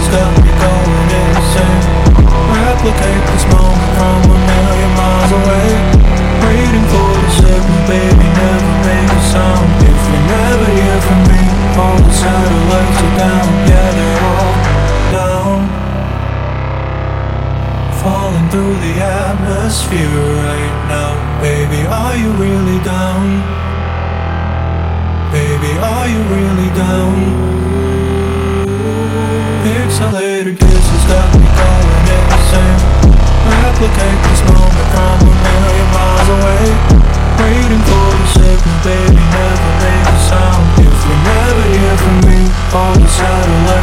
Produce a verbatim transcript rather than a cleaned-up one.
got me going insane. Replicate this moment from a million miles away. Waiting for the signal, baby, never make a sound. If you never hear from me, all the satellites are down. Yeah, they're all down. Falling through the atmosphere right now. Baby, are you really down? Baby, are you really down? Pixelated kisses got me going insane. Replicate this moment from a million miles away. Waiting for the signal, baby, never make a sound. If you never hear from me, all the satellites